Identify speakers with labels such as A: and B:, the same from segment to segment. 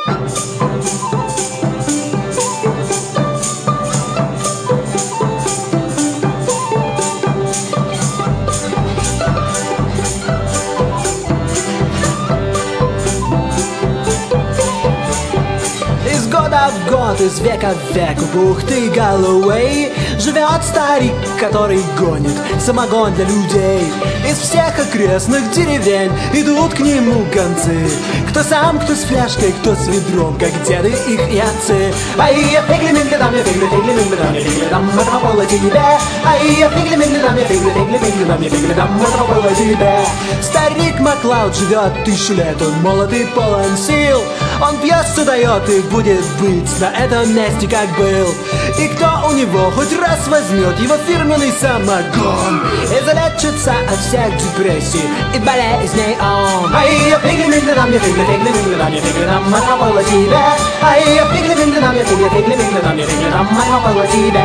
A: В год, из века в век в бухты Галлоуэй живет старик, который гонит самогон для людей. Из всех окрестных деревень идут к нему гонцы. Кто сам, кто с фляжкой, кто с ведром, как деды их и отцы. Ай, я фигли-мигли-дам, я фигли-мигли-дам, я фигли-дам, этого было тебе. Ай, я фигли-мигли-дам, я фигли-мигли-дам, я фигли-дам, этого было тебе. Старик Маклауд живет 1000 лет, он молод и полон сил. Он пьесу дает и будет быть на этом месте, как был. И кто у него хоть раз возьмет его фирменный самогон и залечится от всех депрессий и болезней он. Ай, я фигли-мигли-дам, я фигли-мигли-дам, я фигли-дам, это было тебе. Ай, я фигли-мигли-дам, я фигли-мигли-дам, я фигли-дам, это было тебе.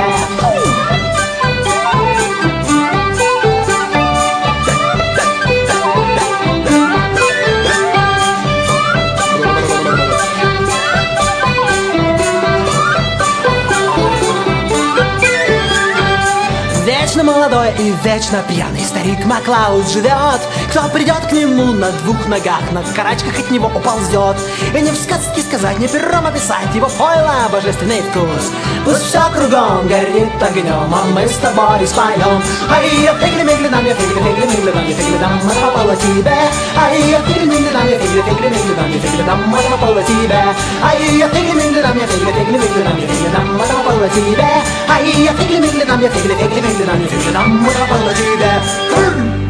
A: Вечно молодой и вечно пьяный старик Маклауд живет. Кто придет к нему на 2 ногах, на карачках от него уползет. И не в сказке сказать, не пером описать его пойло божественный вкус. Пусть все кругом горит огнем, а мы с тобой споем. Ай, я фигли-мигли-дам, я фигли-мигли-дам, я фигли-дам, это попало тебе. Ай, я фигли-мигли-дам, я фигли-мигли-дам, я фигли-дам, это попало тебе. Ай, я фигли-мигли-дам, я фигли-мигли-дам, я фигли-дам, это попало тебе. Ай, я фигли-мигли-дам, я фигли-мигли-дам, я фигли-дам, это попало тебе.